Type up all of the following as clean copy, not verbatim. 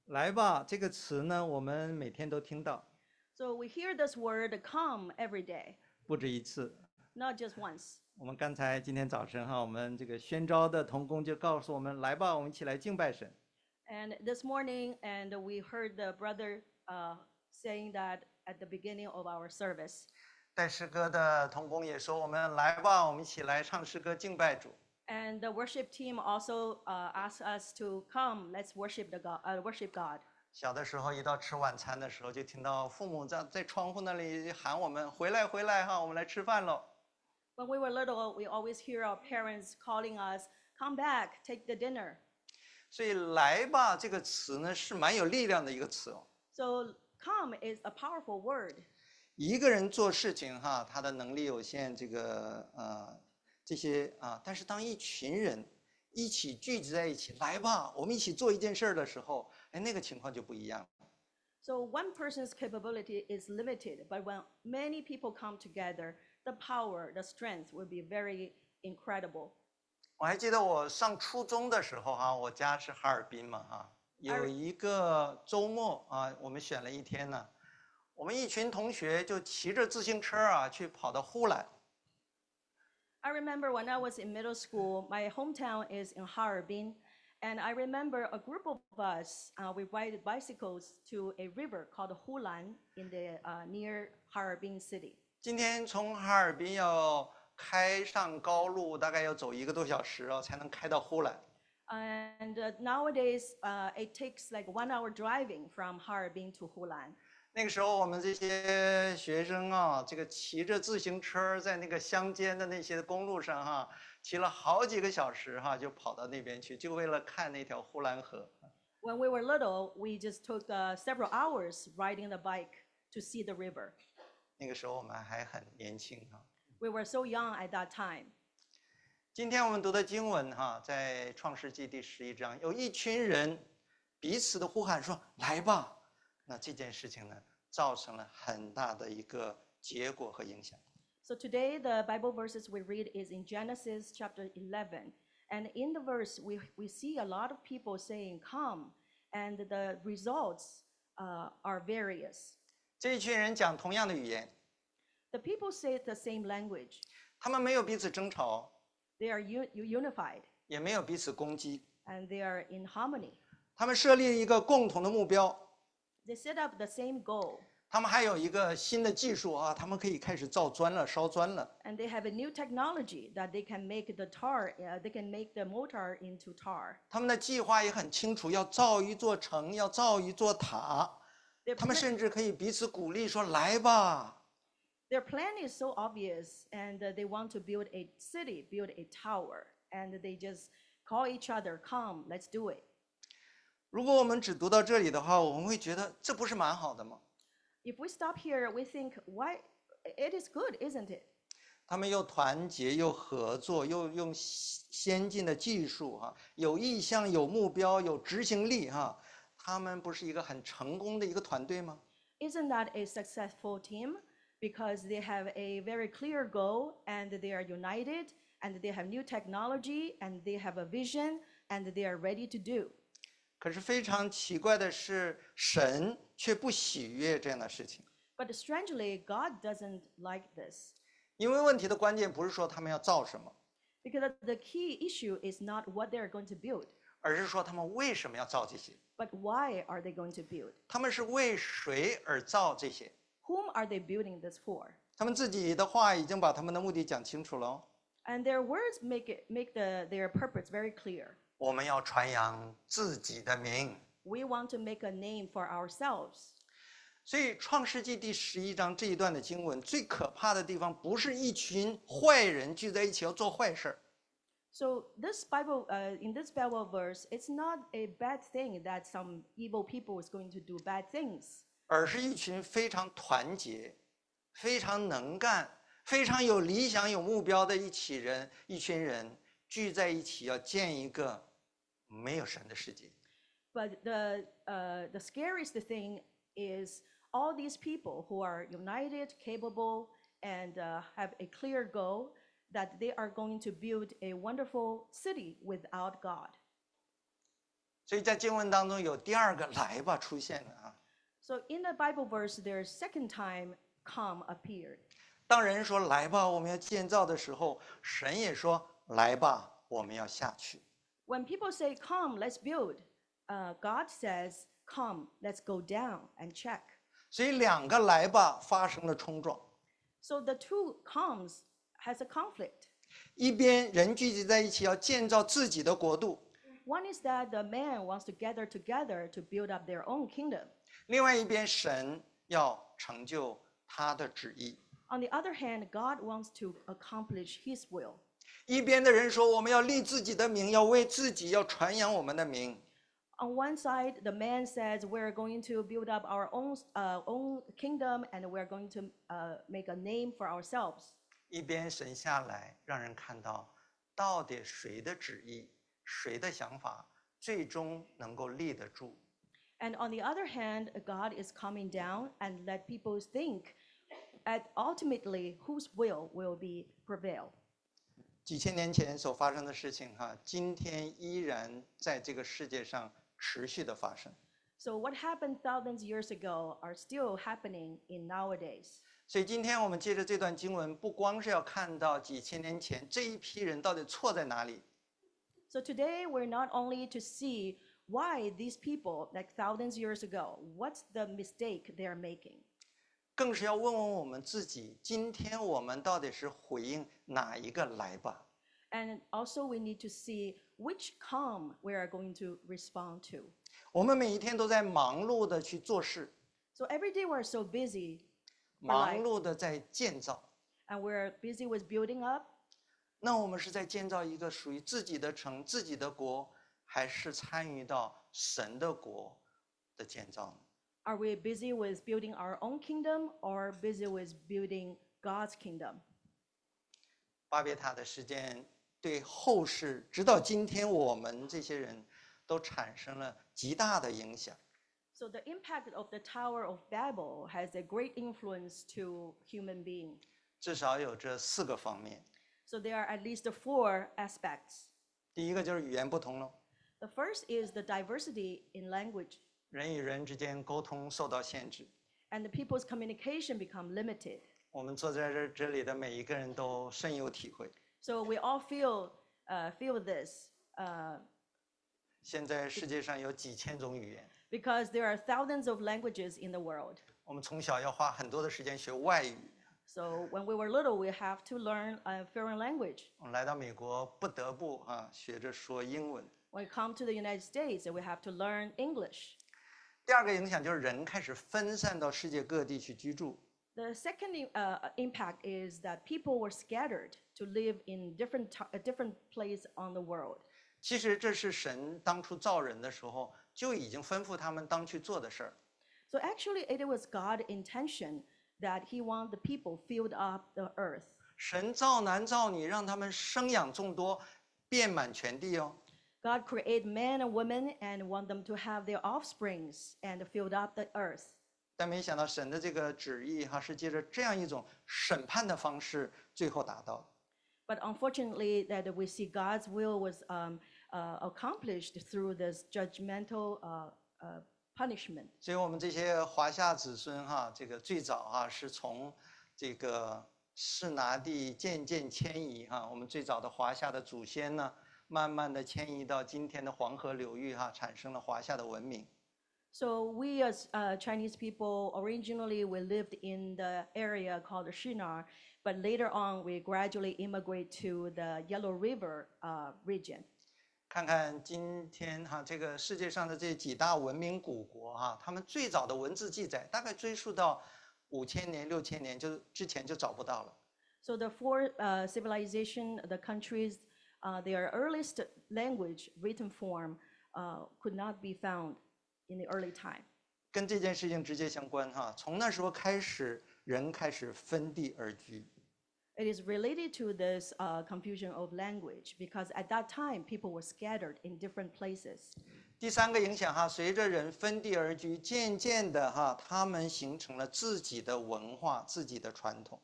来吧，这个词呢，我们每天都听到， So we hear this word come every day, 不止一次。 not just once. 我们刚才今天早晨哈，我们这个宣召的童工就告诉我们，来吧，我们一起来敬拜神。 And this morning, and we heard the brother saying that at the beginning of our service. 带诗歌的童工也说，我们来吧，我们一起来唱诗歌敬拜主。 And the worship team also asked us to come, let's worship worship God. 小的时候，一到吃晚餐的时候，就听到父母在窗户那里喊我们回来回来哈，我们来吃饭喽。 When we were little, we always hear our parents calling us, come back, take the dinner. 所以"来吧"这个词呢，是蛮有力量的一个词哦。 So come is a powerful word. 一个人做事情哈，他的能力有限，这些啊，但是当一群人一起聚集在一起，来吧，我们一起做一件事的时候，哎，那个情况就不一样了。 So one person's capability is limited, but when many people come together, the power, the strength will be very incredible. 我还记得我上初中的时候哈，我家是哈尔滨嘛哈，有一个周末啊，我们选了一天呢，我们一群同学就骑着自行车啊去跑到呼兰。 I remember when I was in middle school, my hometown is in Harbin, and I remember a group of us, we ride bicycles to a river called Hulan in the near Harbin city. 今天从哈尔滨要开上高路，大概要走1个多小时哦，才能开到呼兰。 And nowadays, it takes like 1 hour driving from Harbin to Hulan. 那个时候，我们这些学生啊，这个骑着自行车在那个乡间的那些公路上哈，骑了好几个小时哈，就跑到那边去，就为了看那条呼兰河。 When we were little, we just took several hours riding the bike to see the river. 那个时候我们还很年轻哈。 We were so young at that time. 今天我们读的经文哈，在创世纪第11章，有一群人彼此的呼喊说："来吧！"那这件事情呢，造成了很大的一个结果和影响。 So today, the Bible verses we read is in Genesis chapter 11. And in the verse, we see a lot of people saying, come, and the results are various. 这一群人讲同样的语言， The people say the same language. 他们没有彼此争吵， They are unified, 也没有彼此攻击， and they are in harmony. 他们设立一个共同的目标， They set up the same goal, 他们还有一个新的技术啊，他们可以开始造砖了、烧砖了。 and they have a new technology that they can make the tar, they can make the mortar into tar. 他们的计划也很清楚，要造一座城，要造一座塔。他们甚至可以彼此鼓励说："来吧！" Their plan is so obvious, and they want to build a city, build a tower, and they just call each other, come, let's do it. 如果我们只读到这里的话，我们会觉得这不是蛮好的吗？ If we stop here, we think, why? It is good, isn't it? 他们又团结又合作，又用先进的技术哈，有意向、有目标、有执行力哈，他们不是一个很成功的一个团队吗？ Isn't that a successful team? Because they have a very clear goal, and they are united, and they have new technology, and they have a vision, and they are ready to do. 可是非常奇怪的是，神却不喜悦这样的事情。 But strangely, God doesn't like this. 因为问题的关键不是说他们要造什么， Because the key issue is not what they're going to build, 而是说他们为什么要造这些， but why are they going to build? 他们是为谁而造这些。 Whom are they building this for? 他们自己的话已经把他们的目的讲清楚了哦。 And their words make their purpose very clear. 我们要传扬自己的名。 We want to make a name for ourselves. 所以创世纪第11章这一段的经文最可怕的地方，不是一群坏人聚在一起要做坏事儿， So in this Bible verse, it's not a bad thing that some evil people is going to do bad things. 而是一群非常团结、非常能干、非常有理想、有目标的一群人聚在一起，要建一个没有神的世界。 But the scariest thing is all these people who are united, capable, and have a clear goal that they are going to build a wonderful city without God. 所以在经文当中有第二个来吧出现了啊。 So in the Bible verse, there's second time come appeared. 当人说来吧，我们要建造的时候，神也说来吧，我们要下去。 When people say, come, let's build, God says, come, let's go down and check. 所以两个来吧发生了冲撞， So the two comes has a conflict. 一边人聚集在一起要建造自己的国度， One is that the man wants to gather together to build up their own kingdom. 另外一边神要成就他的旨意。 On the other hand, God wants to accomplish his will. 一边的人说我们要立自己的名，要为自己，要传扬我们的名。 On one side, the man says, we're going to build up our own kingdom and we're going to make a name for ourselves. 一边神下来，让人看到到底谁的旨意、谁的想法最终能够立得住。 And on the other hand, God is coming down and let people think at ultimately whose will be prevail. 几千年前所发生的事情，今天依然在这个世界上持续的发生。 So what happened thousands years ago are still happening in nowadays. 所以今天我们借着这段经文，不光是要看到几千年前这一批人到底错在哪里， So today we're not only to see why these people, like thousands years ago, what's the mistake they're making, 更是要问问我们自己，今天我们到底是回应哪一个来吧？ and also we need to see which come we are going to respond to. 我们每一天都在忙碌的去做事， So every day we're so busy 忙碌的在建造。 and we're busy with building up. 那我们是在建造一个属于自己的城、自己的国，还是参与到神的国的建造呢？ Are we busy with building our own kingdom or busy with building God's kingdom? 巴别塔的事件对后世，直到今天我们这些人都产生了极大的影响。 So the impact of the Tower of Babel has a great influence to human being. 至少有这4个方面。 So there are at least 4 aspects. 第一个就是语言不同喽， The first is the diversity in language, 人与人之间沟通受到限制。 and the people's communication become limited. 我们坐在这里的每一个人都深有体会。 So we all feel this 现在世界上有几千种语言， because there are thousands of languages in the world. 我们从小要花很多的时间学外语。 So when we were little, we have to learn a foreign language. 我们来到美国，不得不学着说英文。 When we come to the United States, we have to learn English. 第二个影响就是人开始分散到世界各地去居住。 The second impact is that people were scattered to live in different place on the world. 其实这是神当初造人的时候就已经吩咐他们当去做的事儿。 So actually, it was God's intention that He wanted the people filled up the earth. 神造男造女，让他们生养众多，遍满全地哦。 God created men and women and want them to have their offsprings and filled up the earth. 但没想到神的这个旨意是借着这样一种审判的方式最后达到的。 But unfortunately, that we see God's will was accomplished through this judgmental punishment. 所以我们这些华夏子孙这个最早是从这个士拿地渐渐迁移我们最早的华夏的祖先呢，慢慢的迁移到今天的黄河流域产生了华夏的文明。 So we as Chinese people, originally we lived in the area called Shinar, but later on we gradually immigrate to the Yellow River region. 看看今天这个世界上的这几大文明古国他们最早的文字记载大概追溯到5000年、6000年之前就找不到了。 So the 4 civilization, the countries, their earliest language, written form, could not be found in the early time. 跟这件事情直接相关从那时候开始，人开始分地而居。 It is related to this confusion of language because at that time people were scattered in different places. 第三个影响随着人分地而居，渐渐的他们形成了自己的文化、自己的传统。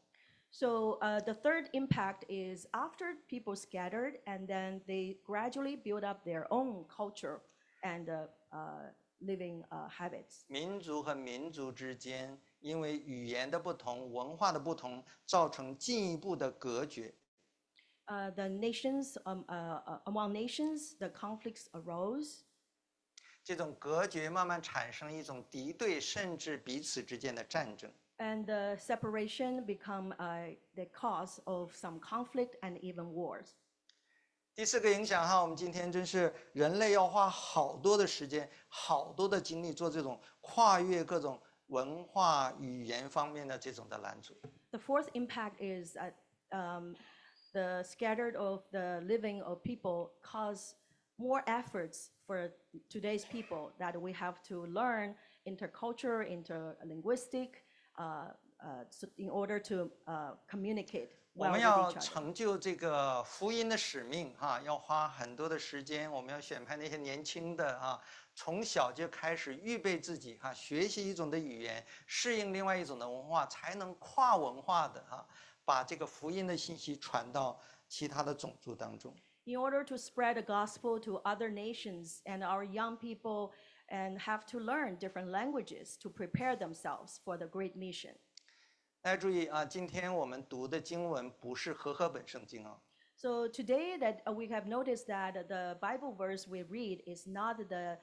So the third impact is after people scattered and then they gradually build up their own culture. and living habits. 民族和民族之间因为语言的不同、文化的不同，造成进一步的隔绝。 The nations, among nations, the conflicts arose. 这种隔绝慢慢产生一种敌对，甚至彼此之间的战争。 And the separation become the cause of some conflict and even wars. 第四个影响哈，我们今天真是人类要花好多的时间、好多的精力做这种跨越各种文化、语言方面的这种的拦阻。 The fourth impact is that the scattered of the living of people cause more efforts for today's people that we have to learn intercultural, interlinguistic, in order to communicate 我 well 们 with 要 each other. 成就这个福音的使命哈，要花很多的时间。我们要选派那些年轻的哈，从小就开始预备自己哈，学习一种的语言，适应另外一种的文化，才能跨文化的哈，把这个福音的信息传到其他的种族当中。 In order to spread the gospel to other nations, and our young people and have to learn different languages to prepare themselves for the great mission. 大家注意啊，今天我们读的经文不是和合本圣经啊。 So today that we have noticed that the Bible verse we read is not the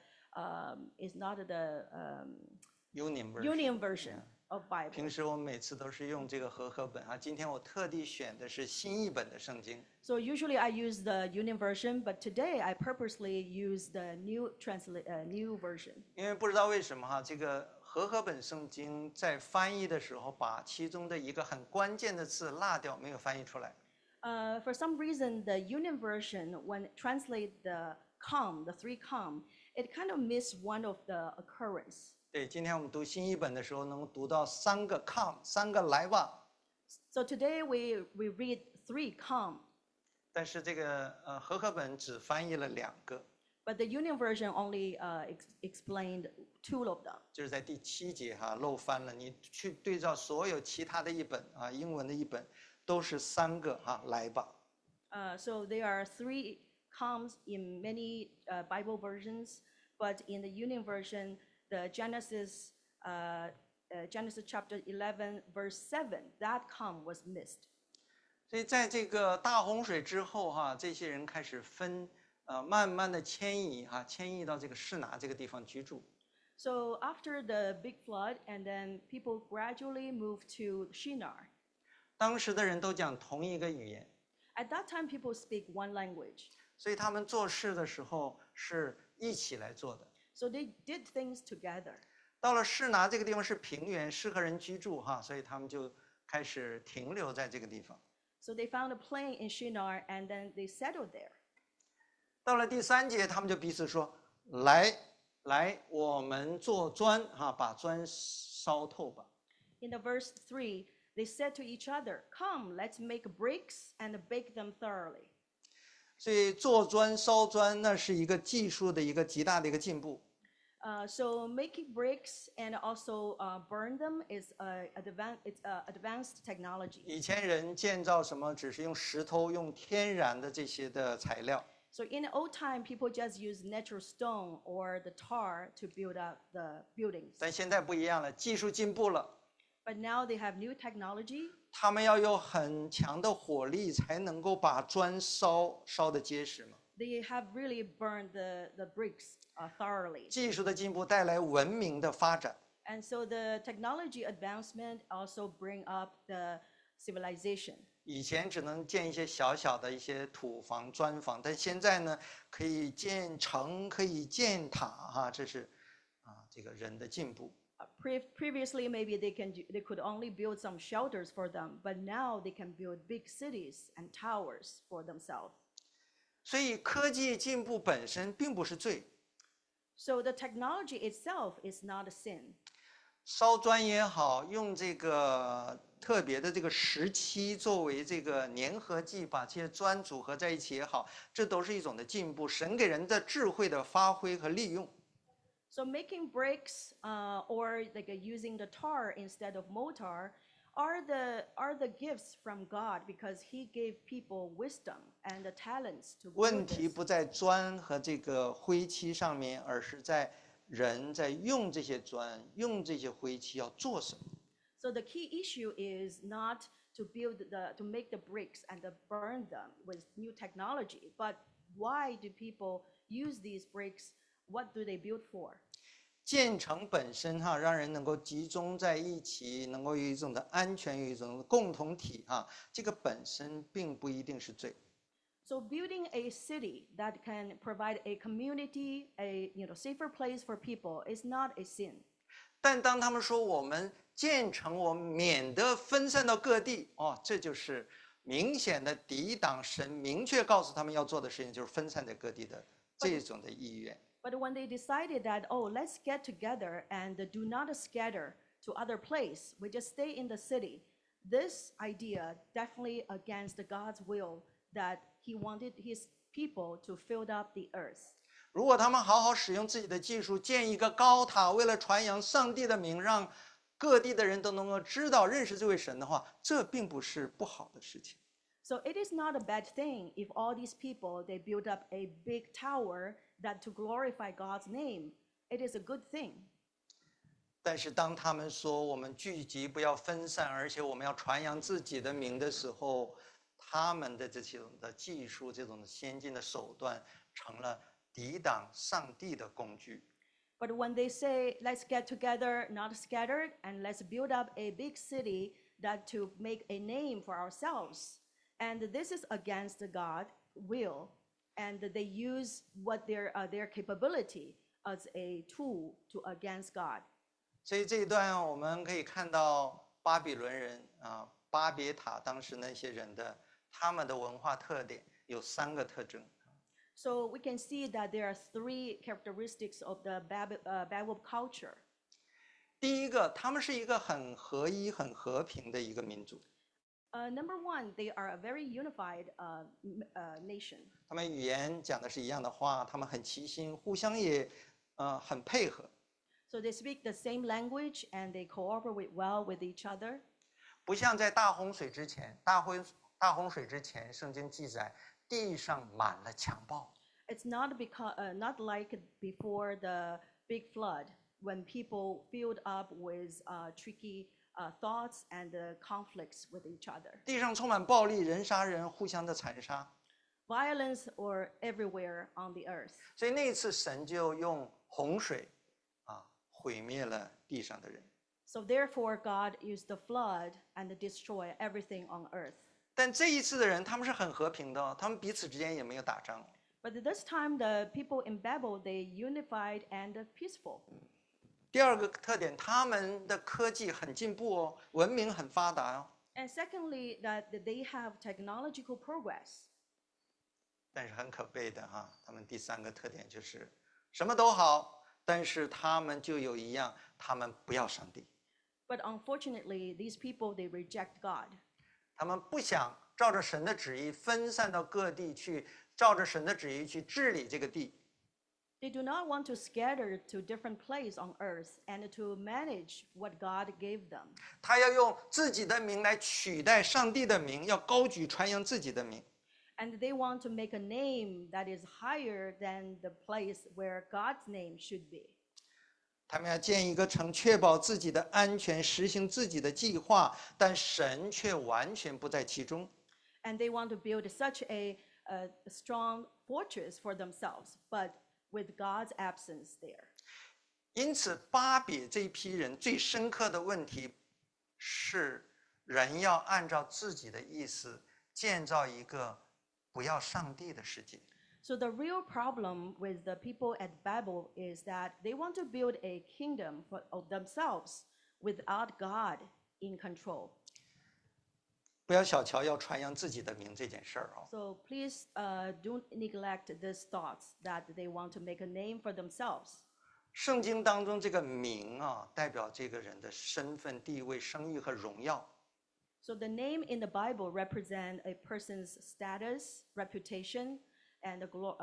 Union version of Bible. 平时我们每次都是用这个和合本啊，今天我特地选的是新译本的圣经。 So usually I use the Union version, but today I purposely use the new version. 因为不知道为什么哈，这个和合本圣经在翻译的时候，把其中的一个很关键的字落掉，没有翻译出来。 For some reason, the Union version, when translate the three come, it kind of miss one of the occurrence. 对，今天我们读新译本的时候，能够读到三个 come， 三个来吧。 So today we read three come, 但是这个和合本只翻译了2个， but the Union version only explained 2 of them. 就是在第7节哈漏翻了。你去对照所有其他的译本啊，英文的译本都是3个哈来吧。 So there are 3 comes in many Bible versions, but in the Union version, the Genesis chapter 11 verse 7, that come was missed. 所以在这个大洪水之后哈，这些人开始慢慢的迁移哈，迁移到这个示拿这个地方居住。 So after the big flood, and then people gradually moved to Shinar. 当时的人都讲同一个语言， At that time, people speak one language. 所以他们做事的时候是一起来做的。 So they did things together. 到了示拿这个地方是平原，适合人居住哈，所以他们就开始停留在这个地方。 So they found a plain in Shinar, and then they settled there. 到了第3节，他们就彼此说：“来，我们做砖哈，把砖烧透吧。” In the verse 3, they said to each other, "Come, let's make bricks and bake them thoroughly." 所以做砖烧砖，那是一个技术的一个极大的一个进步。 So making bricks and also burn them is advanced technology. 以前人建造什么，只是用石头、用天然的这些的材料。 So in the old time, people just use natural stone or the tar to build up the buildings. 但现在不一样了，技术进步了， But now they have new technology. 他们要有很强的火力，才能够把砖烧得结实嘛。 They have really burned the bricks thoroughly. 技术的进步带来文明的发展。 And so the technology advancement also bring up the civilization. 以前只能建一些小小的一些土房、砖房，但现在呢，可以建城，可以建塔哈，这是这个人的进步。 Previously, maybe they could only build some shelters for them, but now they can build big cities and towers for themselves. 所以科技进步本身并不是罪， So the technology itself is not a sin. 烧砖也好，用这个特别的这个石漆作为这个粘合剂，把这些砖组合在一起也好，这都是一种的进步。神给人的智慧的发挥和利用。 So making bricks or like using the tar instead of mortar are the gifts from God because He gave people wisdom and the talents to 问 build 题 this. 不在砖和这个灰漆上面，而是在人在用这些砖、用这些灰漆要做什么。 So the key issue is not to make the bricks and to burn them with new technology, but why do people use these bricks? What do they build for? 建成本身哈，让人能够集中在一起，能够有一种的安全，有一种共同体哈，这个本身并不一定是罪。 So building a city that can provide a community, a safer place for people is not a sin. 但当他们说我们建成，我们免得分散到各地，哦，这就是明显的抵挡神明确告诉他们要做的事情，就是分散在各地的这种的意愿。 But when they decided that, oh, let's get together and do not scatter to other place, we just stay in the city, this idea definitely against God's will that He wanted His people to fill up the earth. 如果他们好好使用自己的技术，建一个高塔，为了传扬上帝的名，让各地的人都能够知道、认识这位神的话，这并不是不好的事情。 So it is not a bad thing if all these people they build up a big tower that to glorify God's name. It is a good thing. 但是当他们说我们聚集不要分散，而且我们要传扬自己的名的时候，他们的这种的技术、这种先进的手段，成了抵挡上帝的工具。 But when they say, let's get together, not scattered, and let's build up a big city that to make a name for ourselves, and this is against God's will, and they use what their capability as a tool to against God. 所以这一段我们可以看到巴比伦人啊，巴别塔当时那些人的他们的文化特点有3个特征。 So we can see that there are 3 characteristics of the Babel culture. 第一个，他们是一个很合一、很和平的一个民族， Number 1, they are a very unified nation. 他们语言讲的是一样的话，他们很齐心，互相也很配合。 So they speak the same language and they cooperate well with each other. 不像在大洪水之前，大洪水之前，圣经记载地上满了强暴。 It's not not like before the big flood when people filled up with tricky thoughts and conflicts with each other. 地上充满暴力，人杀人，互相的残杀。 Violence were everywhere on the earth. 所以那一次神就用洪水毁灭了地上的人。 So therefore God used the flood and destroy everything on earth. 但这一次的人他们是很和平的，他们彼此之间也没有打仗。 But this time the people in Babel they unified and peaceful. 第二个特点，他们的科技很进步哦，文明很发达哦。 And secondly, that they have technological progress. 但是很可悲的哈，他们第3个特点就是什么都好，但是他们就有一样，他们不要上帝， But unfortunately, these people they reject God. 他们不想照着神的旨意分散到各地去，照着神的旨意去治理这个地。 They do not want to scatter to different places on earth and to manage what God gave them. 他要用自己的名来取代上帝的名，要高举传扬自己的名。 And they want to make a name that is higher than the place where God's name should be. 他们要建一个城，确保自己的安全，实行自己的计划，但神却完全不在其中。 And they want to build such a strong fortress for themselves, but with God's absence there. 因此，巴比这一批人最深刻的问题是，人要按照自己的意思建造一个不要上帝的世界。 So the real problem with the people at Babel is that they want to build a kingdom of themselves without God in control. 不要小瞧要传扬自己的名这件事儿哦。 So please don't neglect these thoughts that they want to make a name for themselves. 圣经当中这个名啊，代表这个人的身份、地位、声誉和荣耀。 So the name in the Bible represent a person's status, reputation, and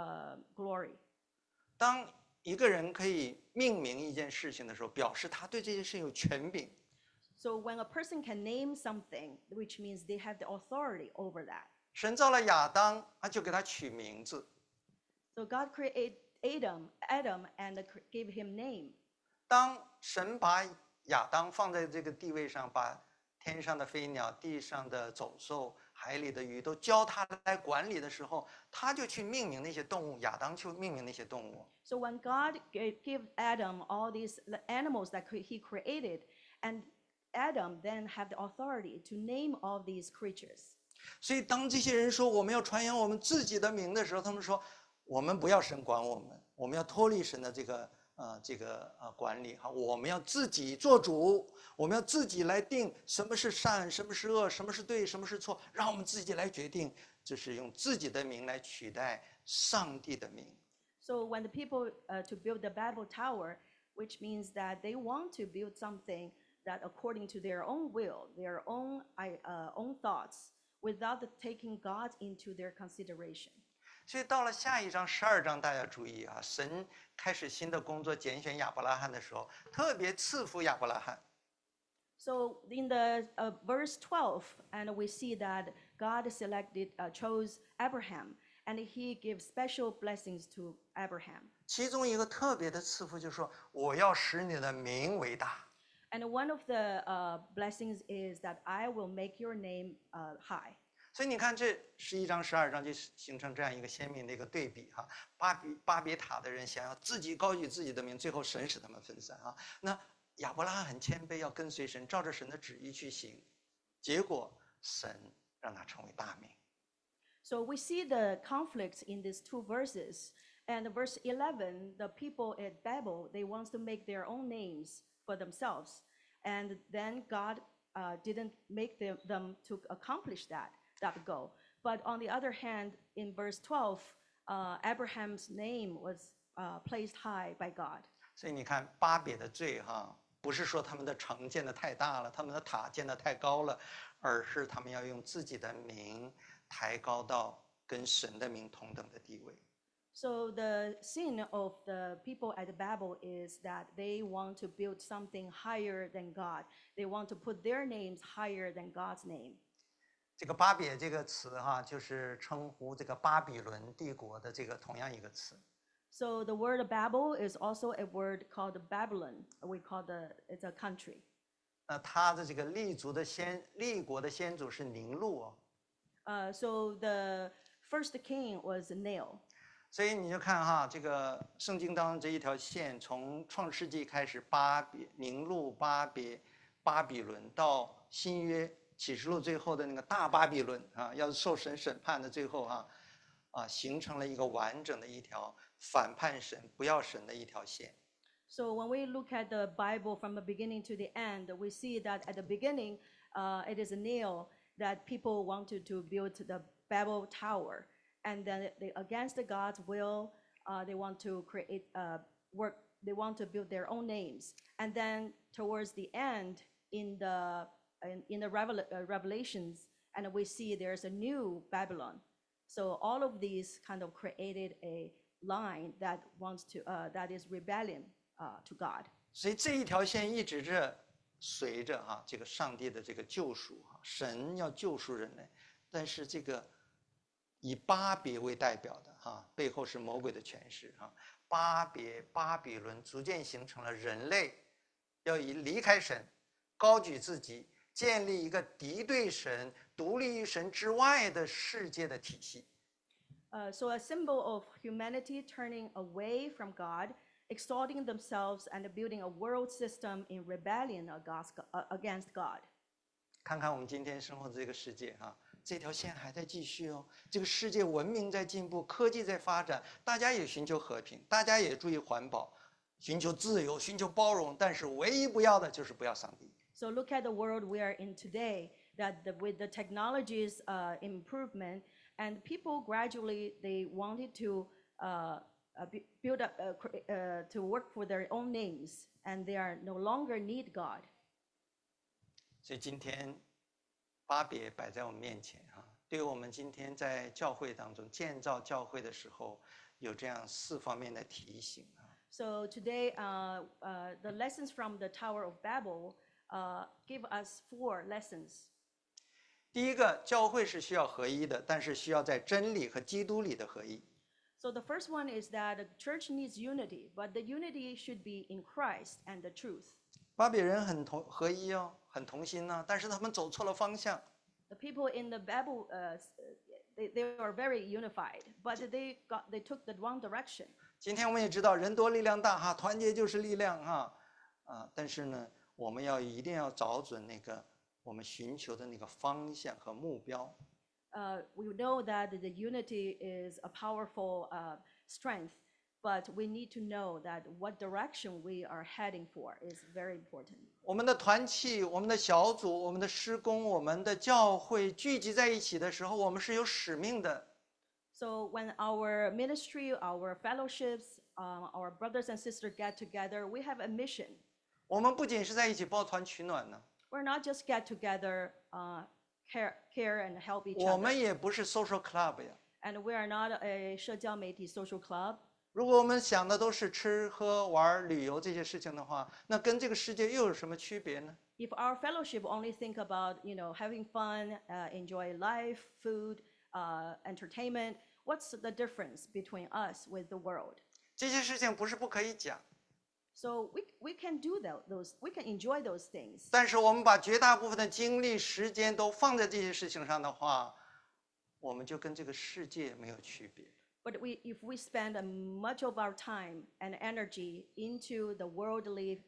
glory. 当一个人可以命名一件事情的时候，表示他对这件事有权柄。 So when a person can name something, which means they have the authority over that. 神造了亚当，就给他取名字。 So God created Adam, and gave him name. 当神把亚当放在这个地位上，把天上的飞鸟、地上的走兽、海里的鱼都交他来管理的时候，他就去命名那些动物，亚当去命名那些动物。 So when God gave Adam all these animals that he created, and Adam then have the authority to name all these creatures. 所以当这些人说我们要传扬我们自己的名的时候，他们说我们不要神管我们，我们要脱离神的这个管理哈，我们要自己做主，我们要自己来定什么是善，什么是恶，什么是对，什么是错，让我们自己来决定，这是用自己的名来取代上帝的名。 So when the people to build the Babel Tower, which means that they want to build something that according to their own will, their own thoughts, without taking God into their consideration. 所以到了下一章12章，大家注意啊，神开始新的工作，拣选亚伯拉罕的时候，特别赐福亚伯拉罕。 So in the verse 12, and we see that God chose Abraham, and he gives special blessings to Abraham. 其中一个特别的赐福就是说，我要使你的名为大。 And one of the blessings is that I will make your name high. 所以你看，这11章、12章就形成这样一个鲜明的一个对比哈。巴别塔的人想要自己高举自己的名，最后神使他们分散啊。那亚伯拉罕很谦卑，要跟随神，照着神的旨意去行，结果神让他成为大名。 So we see the conflicts in these two verses. And verse 11, the people at Babel, they want to make their own names for themselves. And then God didn't make them to accomplish that goal. But on the other hand, in verse 12, Abraham's name was placed high by God. 所以你看巴别的罪哈，不是说他们的城建得太大了，他们的塔建得太高了，而是他们要用自己的名抬高到跟神的名同等的地位。 So the sin of the people at Babel is that they want to build something higher than God. They want to put their names higher than God's name. 这个巴别这个词哈，就是称呼这个巴比伦帝国的这个同样一个词。 So the word Babel is also a word called Babylon. We call it's a country. 那他的这个立国的先祖是宁录哦。 So the first king was Nail. 所以你就看哈，这个圣经当中这一条线，从创世纪开始，宁录、巴比伦，到新约启示录最后的那个大巴比伦啊，要受神审判的最后形成了一个完整的一条反叛神、不要神的一条线。 So when we look at the Bible from the beginning to the end, we see that at the beginning, it is a nail that people wanted to build the Babel Tower. And then against God's will, they want to create work. They want to build their own names. And then towards the end, in the Revelations, and we see there's a new Babylon. So all of these kind of created a line that is rebellion to God. 所以这一条线一直随着这个上帝的这个救赎神要救赎人类，但是这个以巴别为代表的背后是魔鬼的权势巴比伦逐渐形成了人类要以离开神，高举自己，建立一个敌对神、独立于神之外的世界的体系。 So a symbol of humanity turning away from God, exalting themselves and building a world system in rebellion against God. 看看我们今天生活的这个世界这条线还在继续哦。这个世界文明在进步，科技在发展，大家也寻求和平，大家也注意环保，寻求自由，寻求包容，但是唯一不要的就是不要上帝。 So look at the world we are in today, that with the technology's improvement, and people gradually, they wanted to build up, to work for their own names, and they are no longer need God. 所以今天巴别摆在我们面前对于我们今天在教会当中建造教会的时候，有这样4方面的提醒 So today, the lessons from the Tower of Babel give us 4 lessons. 第一个，教会是需要合一的，但是需要在真理和基督里的合一。 So the first one is that the church needs unity, but the unity should be in Christ and the truth. 巴比人很合一哦，很同心呢、但是他们走错了方向。 The people in the Babel, they are very unified, but they took the wrong direction. 今天我们也知道，人多力量大哈，团结就是力量哈，但是呢，我们一定要找准那个我们寻求的那个方向和目标。 We know that the unity is a powerful strength, but we need to know that what direction we are heading for is very important. 我们的团契、我们的小组、我们的施工、我们的教会聚集在一起的时候，我们是有使命的。 So when our ministry, our fellowships, our brothers and sisters get together, we have a mission. 我们不仅是在一起抱团取暖呢， We're not just get together, care and help each 我 other. 们也不是 social club 呀。 And we are not a 社交媒体 social club. 如果我们想的都是吃喝玩旅游这些事情的话，那跟这个世界又有什么区别呢？ If our fellowship only think about, having fun, enjoy life, food, entertainment, what's the difference between us with the world? 这些事情不是不可以讲， So we can do we can enjoy those things. 但是我们把绝大部分的精力、时间都放在这些事情上的话，我们就跟这个世界没有区别。 But if we spend much of our time and energy into the worldly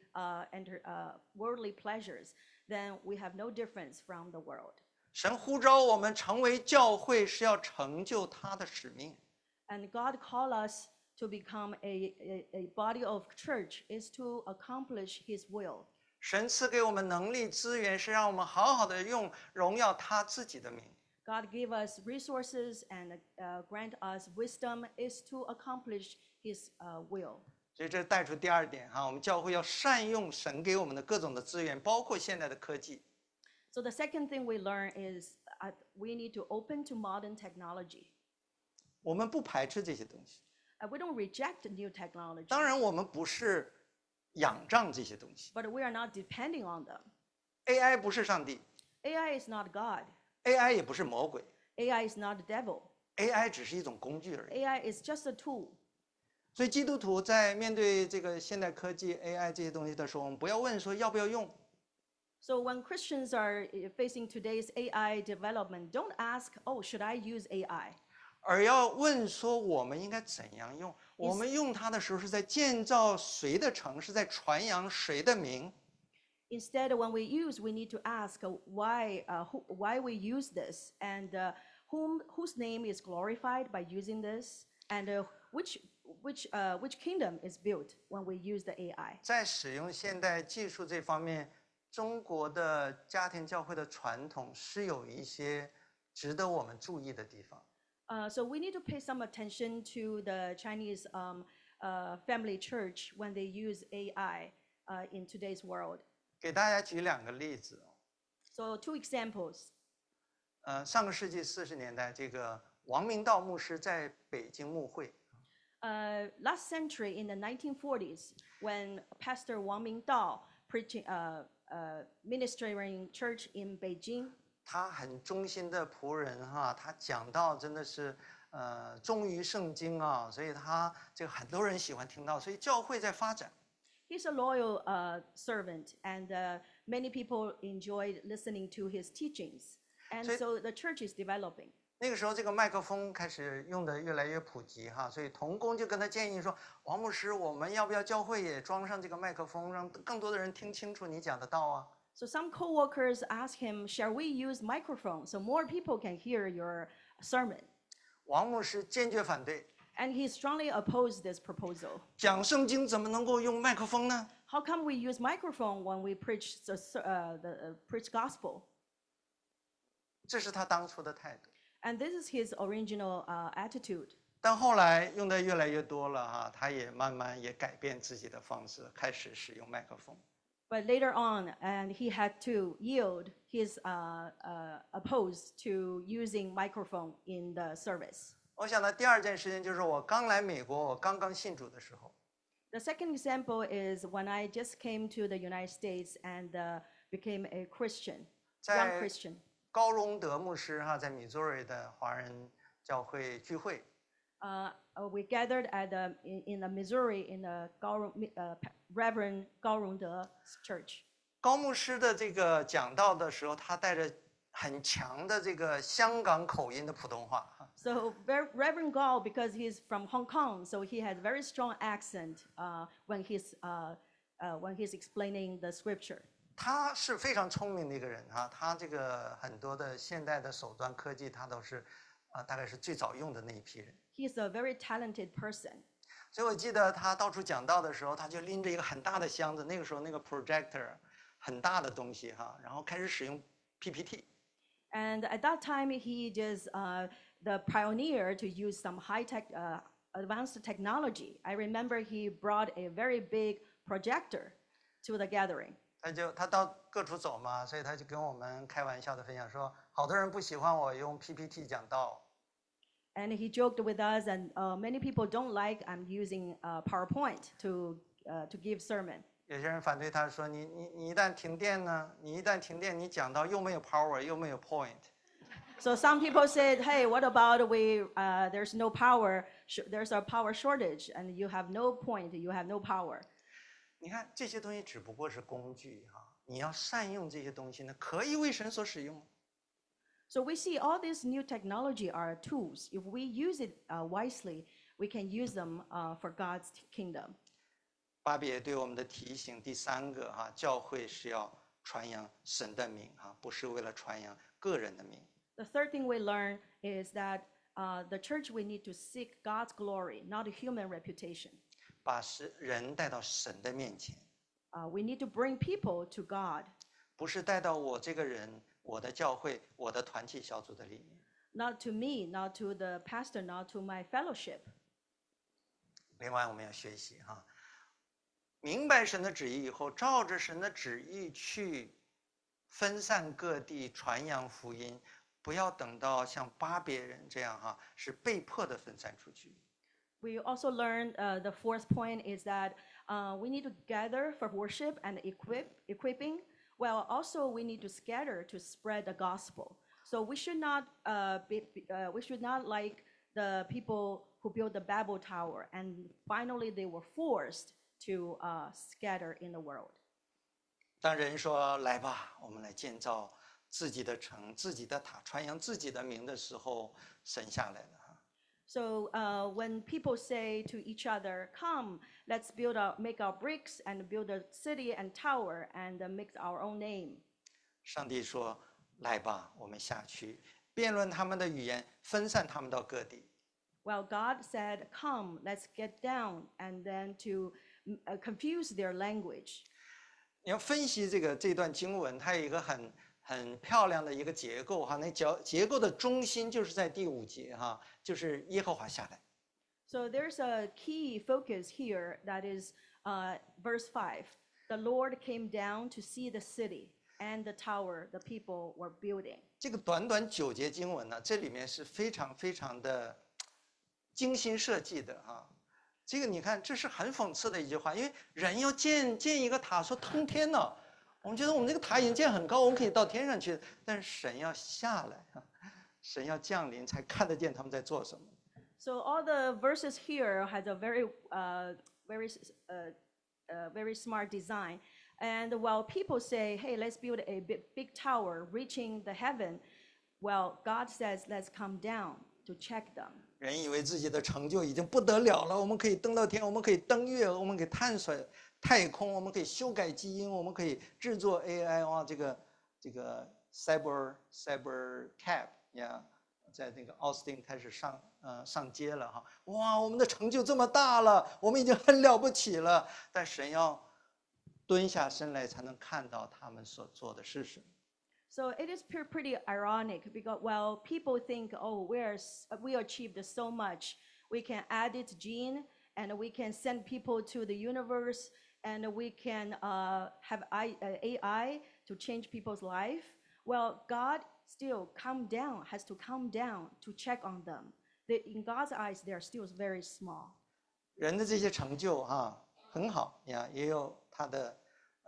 pleasures, then we have no difference from the world. 神呼召我们成为教会，是要成就他的使命。 And God called us to become a body of church is to accomplish His will. 神赐给我们能力资源，是让我们好好的用荣耀他自己的名。 God gave us resources and grant us wisdom is to accomplish His will. 所以这带出第二点哈，我们教会要善用神给我们的各种的资源，包括现在的科技。 So the second thing we learn is we need to open to modern technology. 我们不排斥这些东西， We don't reject new technology, 当然我们不是仰仗这些东西。 but we are not depending on them. AI 不是上帝 AI is not God. ，AI 也不是魔鬼 AI is not the devil. ，AI 只是一种工具而已。 AI is just a tool. 所以基督徒在面对这个现代科技 AI 这些东西的时候，我们不要问说要不要用， So when Christians are facing today's AI development, don't ask, oh, should I use AI? 而要问说我们应该怎样用。我们用它的时候是在建造谁的城，是在传扬谁的名。 Instead, when we use, we need to ask why we use this and whose name is glorified by using this, and which kingdom is built when we use the AI. 在使用现代技术这方面，中国的家庭教会的传统是有一些值得我们注意的地方。 So we need to pay some attention to the Chinese family church when they use AI in today's world. 给大家举2个例子。 So 2 examples. 上个世纪40年代，这个王明道牧师在北京牧会， Last century in the 1940s, when Pastor Wang Mingdao preaching, ministering church in Beijing, 他很忠心的仆人哈，他讲道真的是忠于圣经啊，所以他这个很多人喜欢听到，所以教会在发展。 he's a loyal servant, and many people enjoyed listening to his teachings. And so the church is developing. 那个时候，这个麦克风开始用的越来越普及哈，所以同工就跟他建议说：“王牧师，我们要不要教会也装上这个麦克风，让更多的人听清楚你讲的道啊？” So some co-workers asked him, "Shall we use microphone so more people can hear your sermon?" 王牧师坚决反对， And he strongly opposed this proposal. 讲圣经怎么能够用麦克风呢？ How come we use microphone when we preach preach gospel? 这是他当初的态度。 And this is his original attitude. 但后来用的越来越多了哈，他也慢慢也改变自己的方式，开始使用麦克风。 But later on, and he had to yield his opposed to using microphone in the service. 我想呢，第2件事情就是我刚来美国，我刚刚信主的时候， The second example is when I just came to the United States and became a Christian, 在 young Christian. 高荣德牧师哈，在 Missouri 的华人教会聚会， We gathered at in the Missouri in the Reverend Gao Rongde Church. 高牧师的这个讲道的时候，他带着很强的这个香港口音的普通话哈。 So Reverend Gao, because he's from Hong Kong, so he has very strong accent when he's explaining the scripture. 他是非常聪明的一个人哈，他这个很多的现代的手段科技，他都是大概是最早用的那一批人。 He's a very talented person. 所以我记得他到处讲道的时候，他就拎着一个很大的箱子，那个时候那个 projector 很大的东西哈，然后开始使用 PPT。 And at that time, he is the pioneer to use some high-tech, advanced technology. I remember he brought a very big projector to the gathering. 他到各处走嘛，所以他就跟我们开玩笑的分享说，好多人不喜欢我用 PPT 讲道。 And he joked with us, and many people don't like I'm using PowerPoint to give sermon. 有些人反对他说，你一旦停电呢，你讲到又没有 power 又没有 point。 So some people said, "Hey, what about there's no power? There's a power shortage, and you have no point. You have no power." 你看这些东西只不过是工具哈，你要善用这些东西呢，可以为神所使用。 So we see all these new technology are tools. If we use it wisely, we can use them for God's kingdom. 巴别对我们的提醒，第三个哈，教会是要传扬神的名哈，不是为了传扬个人的名。 The third thing we learn is that the church we need to seek God's glory, not human reputation. 把人带到神的面前， We need to bring people to God, 不是带到我这个人、我的教会、我的团体小组的里面。 not to me, not to the pastor, not to my fellowship. 另外，我们要学习哈，明白神的旨意以后，照着神的旨意去分散各地传扬福音，不要等到像巴别人这样哈，是被迫的分散出去。 We also learned the fourth point is that we need to gather for worship and equipping. Well, also we need to scatter to spread the gospel. So we should not like the people who built the Babel Tower, and finally they were forced to scatter in the world. 当人说来吧，我们来建造自己的城、自己的塔，传扬自己的名的时候，神下来了。 So when people say to each other, "Come, let's make our bricks and build a city and tower and make our own name." 上帝说：“来吧，我们下去，辩论他们的语言，分散他们到各地。” Well, God said, "Come, let's get down," and then to confuse their language. 你要分析这段经文，它有一个很漂亮的一个结构哈，那结构的中心就是在第5节哈，就是耶和华下来。 So there's a key focus here that is verse 5. The Lord came down to see the city and the tower the people were building. 这个短短9节经文呢，这里面是非常非常的精心设计的哈。这个你看，这是很讽刺的一句话，因为人要建一个塔，说通天呢。 我们觉得我们这个塔已经建很高，我们可以到天上去，但是神要下来啊，神要降临，才看得见他们在做什么。 So all the verses here has a very smart design, and while people say, "Hey, let's build a big tower reaching the heaven," well, God says, "Let's come down to check them." 人以为自己的成就已经不得了了，我们可以登到天，我们可以登月，我们可以探索太空，我们可以修改基因，我们可以制作 AI 哇，这个 cyber cap 呀，在那个奥斯汀开始上街了哈，哇，我们的成就这么大了，我们已经很了不起了，但神要蹲下身来才能看到他们所做的是什么。 So it is pretty ironic because while people think, "Oh, we achieved so much, we can edit gene and we can send people to the universe." And we can have AI to change people's life. Well, God still has to come down to check on them. In God's eyes, they are still very small. 人的这些成就哈很好呀，也有他的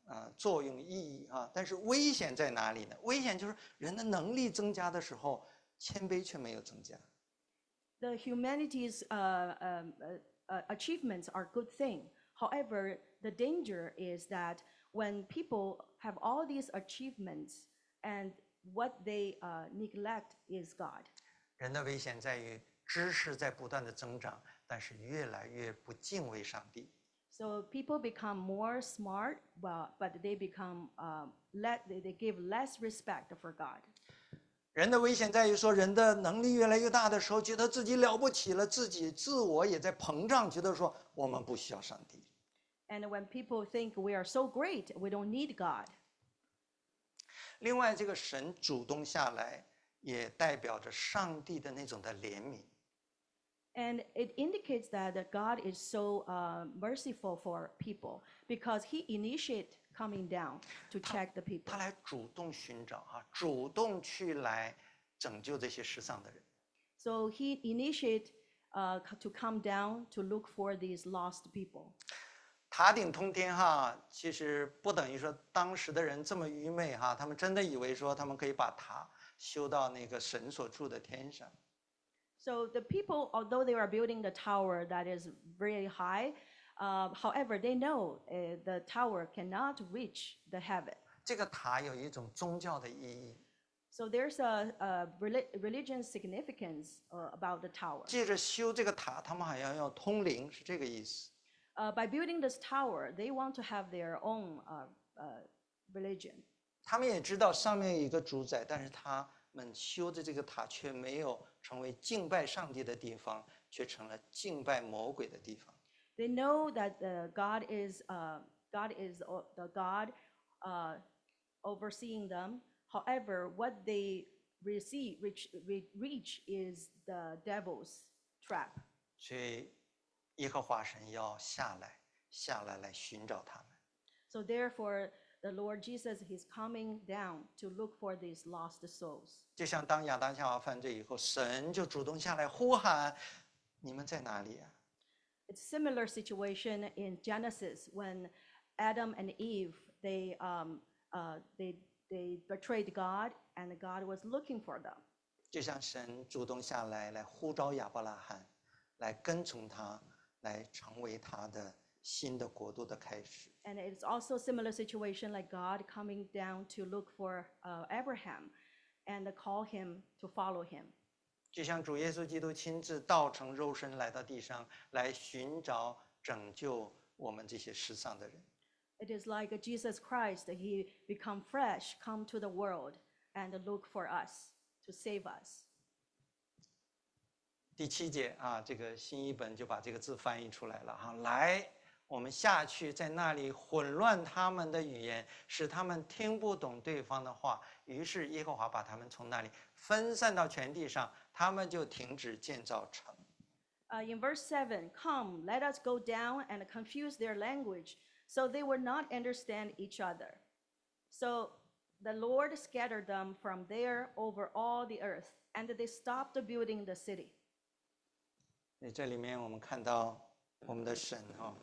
作用意义啊。但是危险在哪里呢？危险就是人的能力增加的时候，谦卑却没有增加。 The humanity's achievements are good thing. However, the danger is that when people have all these achievements and what they neglect is God. 人的危险在于知识在不断的增长，但是越来越不敬畏上帝。 So people become more smart, but they become they give less respect for God. 人的危险在于说，人的能力越来越大的时候，觉得自己了不起了，自己自我也在膨胀，觉得说我们不需要上帝。 And when people think we are so great, we don't need God. 另外，这个神主动下来，也代表着上帝的那种的怜悯。 And it indicates that God is so merciful for people because He initiates coming down to check the people. 他来主动寻找主动去来拯救这些失丧的人。 So He initiates to come down to look for these lost people. 塔顶通天其实不等于说当时的人这么愚昧他们真的以为说他们可以把塔修到那个神所住的天上。 So the people, although they are building the tower that is very high, however, they know the tower cannot reach the heaven. 这个塔有一种宗教的意义。 So there's a religious significance about the tower. 借着修这个塔，他们好像要通灵，是这个意思。 By building this tower, they want to have their own religion. 他们也知道上面有一个主宰，但是他们修的这个塔却没有成为敬拜上帝的地方，却成了敬拜魔鬼的地方。 They know that God is the God overseeing them. However, what they reach is the devil's trap. 所以耶和华神要下来来寻找他们。 So therefore, the Lord Jesus, He's coming down to look for these lost souls. 就像当亚当夏娃犯罪以后，神就主动下来呼喊：“你们在哪里啊？” It's a similar situation in Genesis when Adam and Eve they betrayed God and God was looking for them. 就像神主动下来来呼召亚伯拉罕，来跟从他，来成为他的新的国度的开始。 And it's also a similar situation like God coming down to look for Abraham and call him to follow him. 就像主耶稣基督亲自道成肉身来到地上，来寻找拯救我们这些失丧的人。 It is like Jesus Christ, He become fresh, come to the world and look for us to save us. 第7节这个新译本就把这个字翻译出来了来，我们下去，在那里混乱他们的语言，使他们听不懂对方的话。于是耶和华把他们从那里分散到全地上，他们就停止建造城。 In verse 7, come, let us go down and confuse their language, so they will not understand each other. So the Lord scattered them from there over all the earth, and they stopped building the city. 这里面我们看到我们的神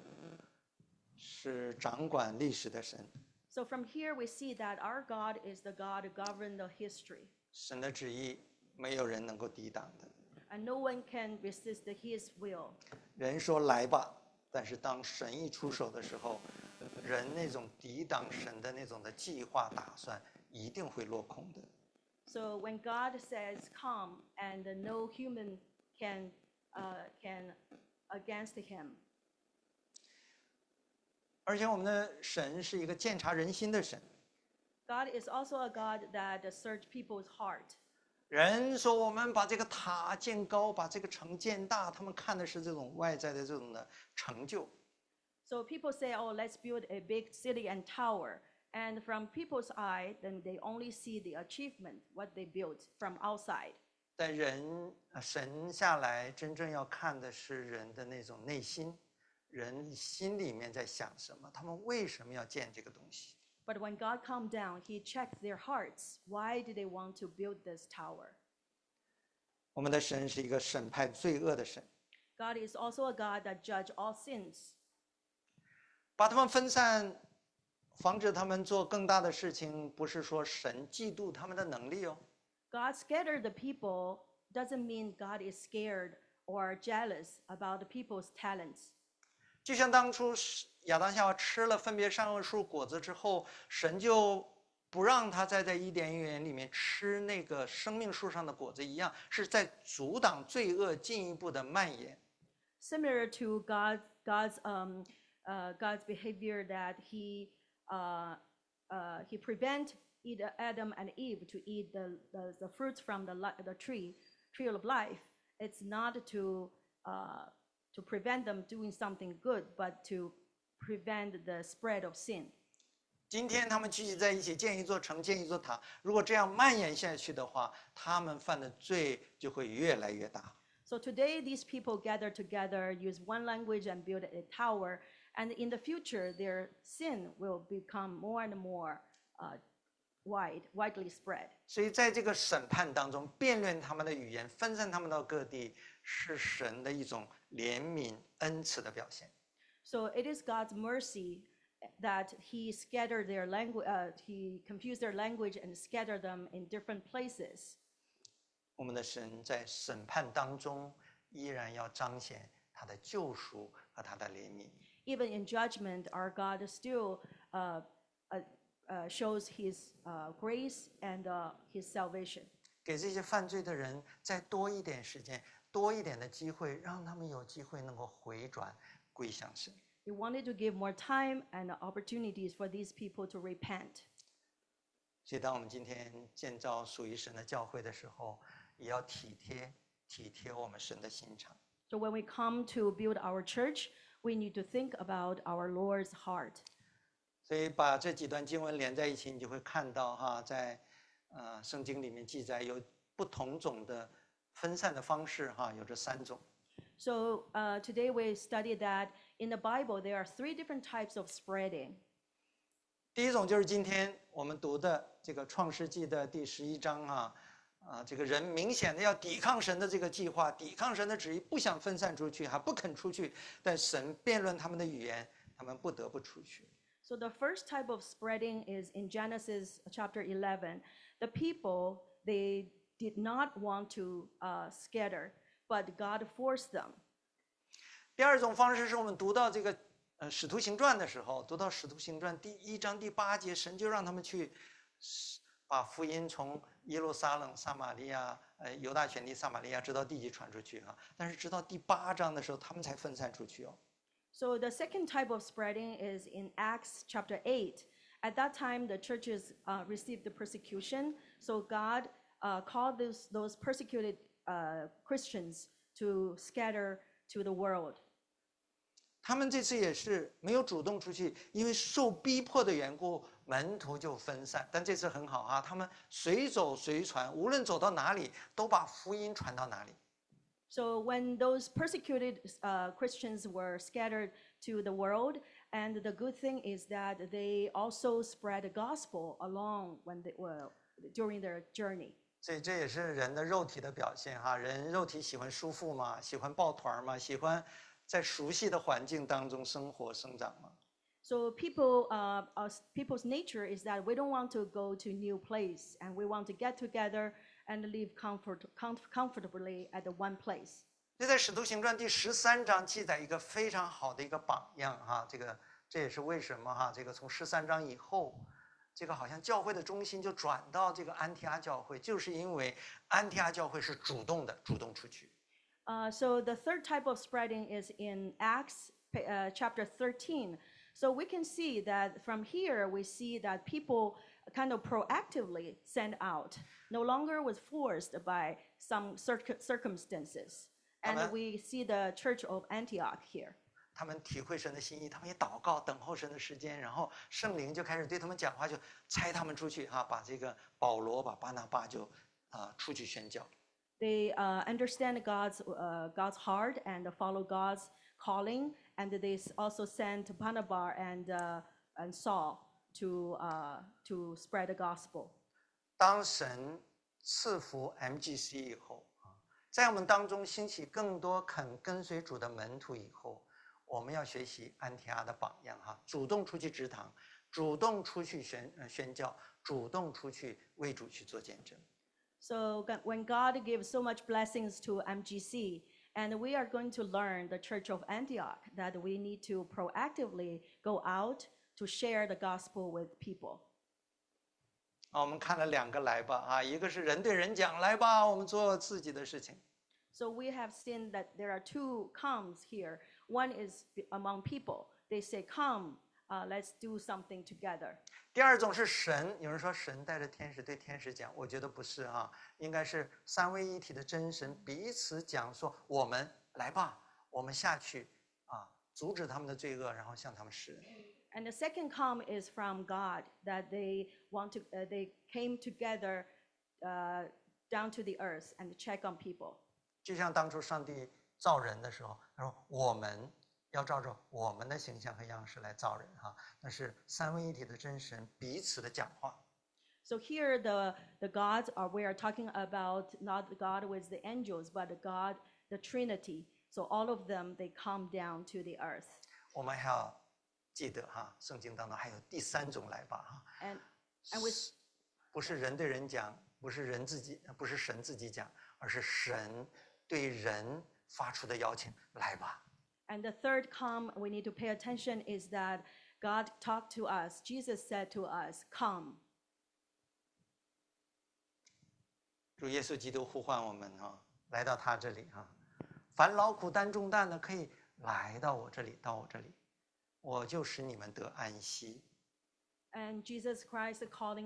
是掌管历史的神。 So from here we see that our God is the God who governs the history. 神的旨意没有人能够抵挡的。 And no one can resist His will. 人说来吧，但是当神一出手的时候，人那种抵挡神的那种的计划打算一定会落空的。 So when God says come, and no human can against Him. 而且我们的神是一个鉴察人心的神。 God is also a God that search people's heart. 人说我们把这个塔建高，把这个城建大，他们看的是这种外在的这种的成就。 So people say, oh, let's build a big city and tower. And from people's eye, then they only see the achievement, what they built from outside. 但神下来真正要看的是人的那种内心，人心里面在想什么，他们为什么要建这个东西。 But when God come down, He checked their hearts. Why do they want to build this tower? 我们的神是一个审判罪恶的神。 God is also a God that judge all sins. 把他们分散， 防止他们做更大的事情，不是说神嫉妒他们的能力哦。 God scattered the people doesn't mean God is scared or jealous about the people's talents. 就像当初亚当夏娃吃了分别善恶树果子之后，神就不让他再在伊甸园里面吃那个生命树上的果子一样，是在阻挡罪恶进一步的蔓延。 Similar to God's behavior that he prevent Adam and Eve to eat the fruits from the tree of life. It's not to prevent them doing something good, but to prevent the spread of sin. 今天他们聚集在一起建一座城，建一座塔，如果这样蔓延下去的话，他们犯的罪就会越来越大。 So today, these people gather together, use one language, and build a tower. And in the future, their sin will become more and more widely spread. 所以在这个审判当中，辩论他们的语言，分散他们到各地，是神的一种怜悯恩慈的表现。 So it is God's mercy that He scattered their language, He confused their language and scattered them in different places. 我们的神在审判当中，依然要彰显他的救赎和他的怜悯。 Even in judgment, our God still shows His grace and His salvation. 给这些犯罪的人再多一点时间，多一点的机会，让他们有机会能够回转归向神。 We wanted to give more time and opportunities for these people to repent. 所以，当我们今天建造属于神的教会的时候，也要体贴我们神的心肠。 So when we come to build our church, we need to think about our Lord's heart. 所以把这几段经文连在一起，你就会看到哈，在圣经里面记载有不同种的分散的方式哈，有这3种。 So today we studied that in the Bible there are 3 different types of spreading. 第一种就是今天我们读的这个创世纪的第11章啊，这个人明显的要抵抗神的这个计划，抵抗神的旨意，不想分散出去，还不肯出去，但神辩论他们的语言，他们不得不出去。 So the first type of spreading is in Genesis chapter 11. The people, they did not want to scatter, but God forced them. 第二种方式是我们读到这个使徒行传的时候，读到使徒行传第1章第8节，神就让他们去把福音从耶路撒冷、撒玛利亚、犹大全地、撒玛利亚直到地极传出去啊。但是直到第8章的时候，他们才分散出去哦。 So the second type of spreading is in Acts chapter 8. At that time, the churches received the persecution. So God called those persecuted Christians to scatter to the world. 他们这次也是没有主动出去，因为受逼迫的缘故，门徒就分散。但这次很好啊，他们随走随传，无论走到哪里，都把福音传到哪里。 So when those persecuted Christians were scattered to the world, and the good thing is that they also spread the gospel along during their journey. 所以这也是人的肉体的表现哈，人肉体喜欢舒服嘛，喜欢抱团嘛，喜欢在熟悉的环境当中生活生长嘛。 So people's nature is that we don't want to go to new place, and we want to get together and live comfortably at the one place. 这在使徒行传第13章记载一个非常好的一个榜样哈，这也是为什么哈，这个从13章以后，这个好像教会的中心就转到这个安提阿教会，就是因为安提阿教会是主动出去。 So the third type of spreading is in Acts chapter 13. So we can see that from here, we see that people kind of proactively sent out, no longer was forced by some circumstances. And we see the church of Antioch here. 他们体会神的心意，他们也祷告，等候神的时间，然后圣灵就开始对他们讲话，就差他们出去哈，把这个保罗、把巴拿巴就出去宣教。 They understand God's heart and follow God's calling, and they also sent Barnabas and Saul to spread the gospel. 当神赐福 MGC 以后在我们当中兴起更多肯跟随主的门徒以后，我们要学习安提阿的榜样哈，主动出去植堂， 主动出去宣教，主动出去为主去做见证。 So when God gives so much blessings to MGC, and we are going to learn the Church of Antioch that we need to proactively go out to share the gospel with people. 我们看了2个来吧，一个是人对人讲，来吧，我们做自己的事情。 So we have seen that there are two comes here. One is among people. They say, come, let's do something together. 第2种是神，有人说神带着天使对天使讲，我觉得不是应该是三位一体的真神彼此讲说，我们来吧，我们下去阻止他们的罪恶，然后向他们施恩。 And the second come is from God, that they came together down to the earth and check on people. 就像当初上帝造人的时候，他说我们要照着我们的形象和样式来造人那是三位一体的真神彼此的讲话。 So here the gods we are talking about not the God with the angels, but the God, the Trinity. So all of them, they come down to the earth. 我们还要记得圣经当中还有第3种来吧 And we 不是人对人讲，不是神自己讲，而是神对人发出的邀请，来吧。 And the third come we need to pay attention is that God talked to us. Jesus said to us, come. 主耶稣基督呼唤我们来到他这里凡劳苦担重担的可以来到我这里，到我这里，我就使你们得安息。 And Jesus Christ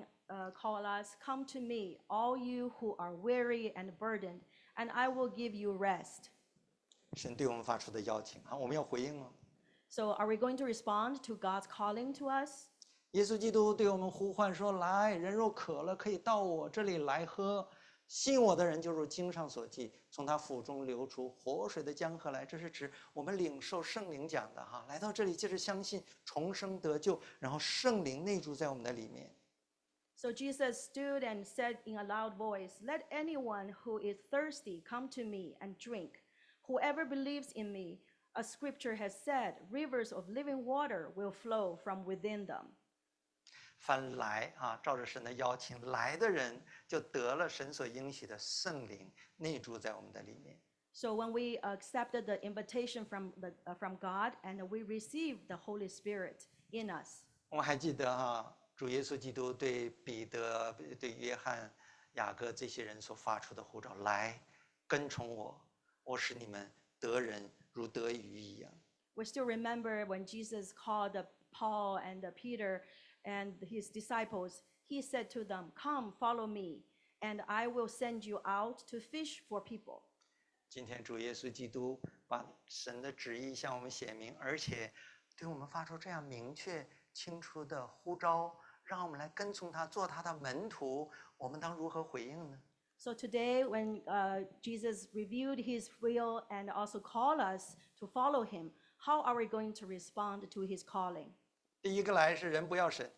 call us, come to me, all you who are weary and burdened, and I will give you rest. 神对我们发出的邀请我们要回应吗？ So are we going to respond to God's calling to us? 耶稣基督对我们呼唤说，来，人若渴了，可以到我这里来喝。信我的人就如经上所记，从他腹中流出活水的江河来。这是指我们领受圣灵讲的来到这里就是相信重生得救，然后圣灵内住在我们的里面。 So Jesus stood and said in a loud voice, let anyone who is thirsty come to me and drink. Whoever believes in me, as scripture has said, rivers of living water will flow from within them. 凡来照着神的邀请来的人，就得了神所应许的圣灵内住在我们的里面。 So when we accepted the invitation from God and we received the Holy Spirit in us. 我们还记得主耶稣基督对彼得、对约翰、雅各这些人所发出的呼召，来跟从我，我使你们得人如得鱼一样。 We still remember when Jesus called Paul and Peter and his disciples, he said to them, come, follow me, and I will send you out to fish for people. 今天主耶稣基督把神的旨意向我们显明，而且对我们发出这样明确清楚的呼召，让我们来跟从他，做他的门徒，我们当如何回应呢？ So today when Jesus revealed his will and also called us to follow him, how are we going to respond to his calling? 第一个来是人不要神，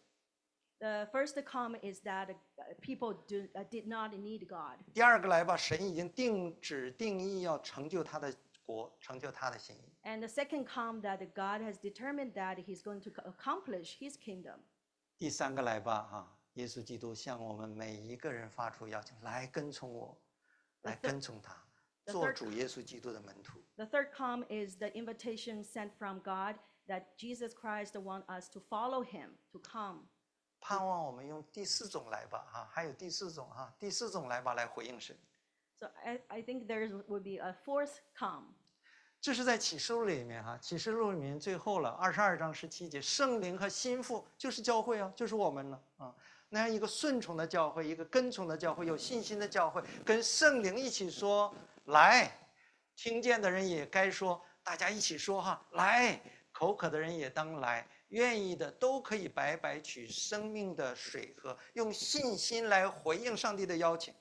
The first come is that people did not need God. 第二个来吧，神已经定义要成就他的国，成就他的心意。 And the second come that God has determined that he's going to accomplish his kingdom. 第三个来吧耶稣基督向我们每一个人发出邀请，来跟从我，来跟从他，做主耶稣基督的门徒。 The third come is the invitation sent from God that Jesus Christ wants us to follow him, to come. 盼望我们用第4种来吧还有第4种第4种来吧来回应神。 So I think there will be a fourth come. 这是在启示录里面启示录里面最后了22章17节，圣灵和心腹就是教会就是我们了那样一个顺从的教会，一个跟从的教会，有信心的教会，跟圣灵一起说来，听见的人也该说，大家一起说来，口渴的人也当来，愿意的都可以白白取生命的水喝，用信心来回应上帝的邀请。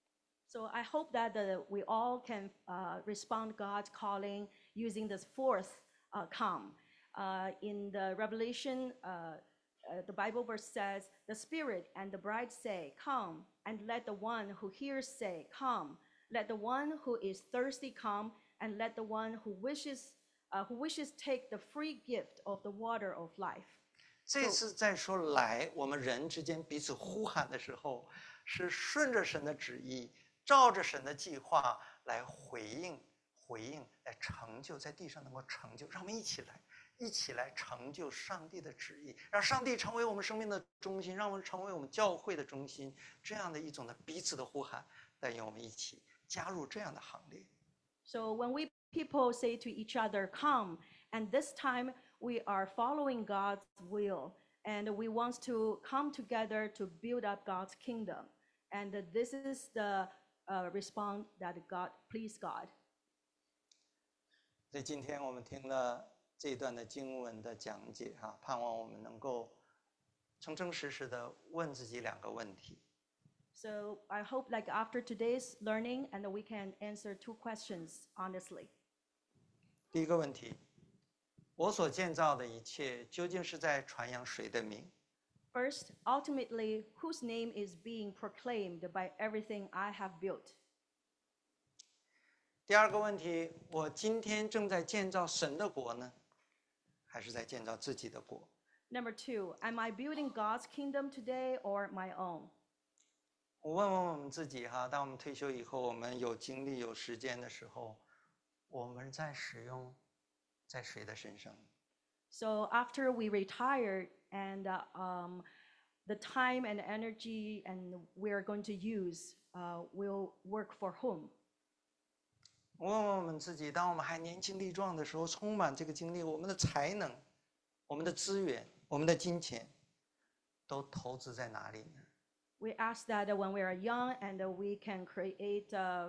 So I hope that we all can respond God's calling using this fourth come. In the Revelation, the Bible verse says, the Spirit and the bride say, come, and let the one who hears say, come. Let the one who is thirsty come, and let the one who wishes take the free gift of the water of life. 这次在说来，我们人之间彼此呼喊的时候，是顺着神的旨意，照着神的计划来回应，来成就，在地上能够成就。让我们一起来成就上帝的旨意，让上帝成为我们生命的中心，让我们成为我们教会的中心，这样的一种的彼此的呼喊，带领我们一起加入这样的行列。 So when we people say to each other, come, and this time we are following God's will, and we want to come together to build up God's kingdom. And this is the response that God please God. 所以今天我们听了这一段的经文的讲解盼望我们能够诚实的问自己2个问题。 So I hope like after today's learning, and we can answer 2 questions honestly. 第一个问题，我所建造的一切究竟是在传扬谁的名？ First, ultimately, whose name is being proclaimed by everything I have built? 第二个问题，我今天正在建造神的国呢，还是在建造自己的国？ Number 2, am I building God's kingdom today or my own? 我问我们自己当我们退休以后，我们有精力有时间的时候，我们在使用在谁的身上？ So after we retire and the time and energy and we're going to use will work for whom? 我问我们自己，当我们还年轻力壮的时候，充满这个精力，我们的才能、我们的资源、我们的金钱，都投资在哪里呢？ We ask that when we are young and we can create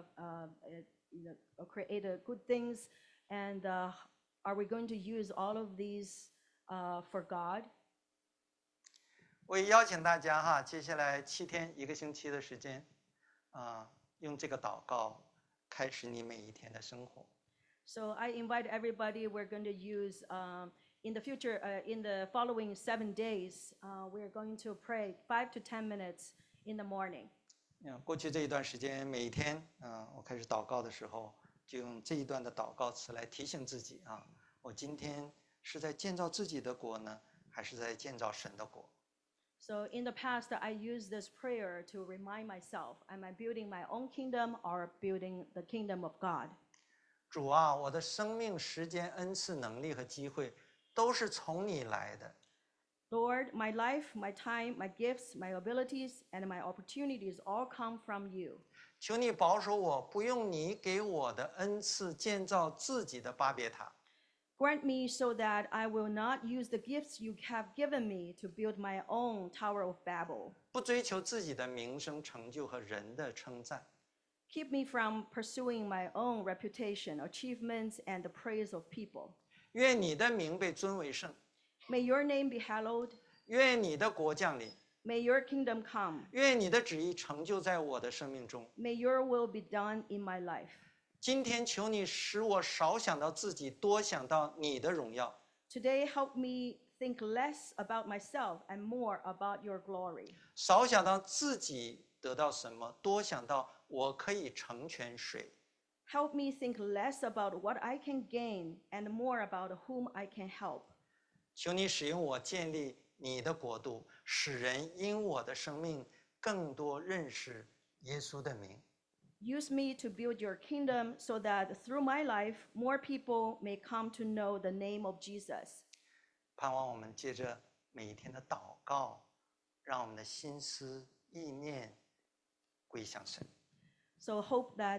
create good things, and are we going to use all of these for God? 我也邀请大家接下来7天1个星期的时间，用这个祷告开始你每一天的生活。 So I invite everybody. We're going to use in the future, in the following 7 days, we're going to pray 5 to 10 minutes in the morning. 过去这一段时间，每一天我开始祷告的时候，就用这一段的祷告词来提醒自己我今天是在建造自己的国呢，还是在建造神的国？ So in the past, I used this prayer to remind myself, am I building my own kingdom or building the kingdom of God? 主啊，我的生命、时间、恩赐、能力和机会，都是从你来的。 Lord, my life, my time, my gifts, my abilities, and my opportunities all come from you. 求你保守我，不用你给我的恩赐建造自己的巴别塔。 Grant me so that I will not use the gifts you have given me to build my own Tower of Babel. 不追求自己的名声、成就和人的称赞。 Keep me from pursuing my own reputation, achievements, and the praise of people. 愿你的名被尊为圣。 May your name be hallowed. 愿你的国降临。 May your kingdom come. 愿你的旨意成就在我的生命中。 May your will be done in my life. 今天求你使我少想到自己，多想到你的荣耀。 Today, help me think less about myself and more about your glory. 少想到自己得到什么，多想到我可以成全谁。 Help me think less about what I can gain and more about whom I can help. 求你使用我建立你的国度，使人因我的生命更多认识耶稣的名。 Use me to build your kingdom so that through my life, more people may come to know the name of Jesus. 盼望我们借着每一天的祷告，让我们的心思意念归向神。 So hope that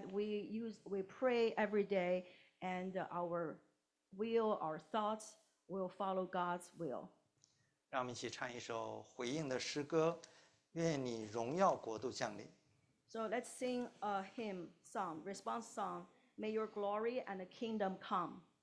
we pray every day, and our will, our thoughts will follow God's will. 让我们一起唱一首回应的诗歌，愿你荣耀国度降临。 So let's sing a hymn song, response song. May your glory and the kingdom come.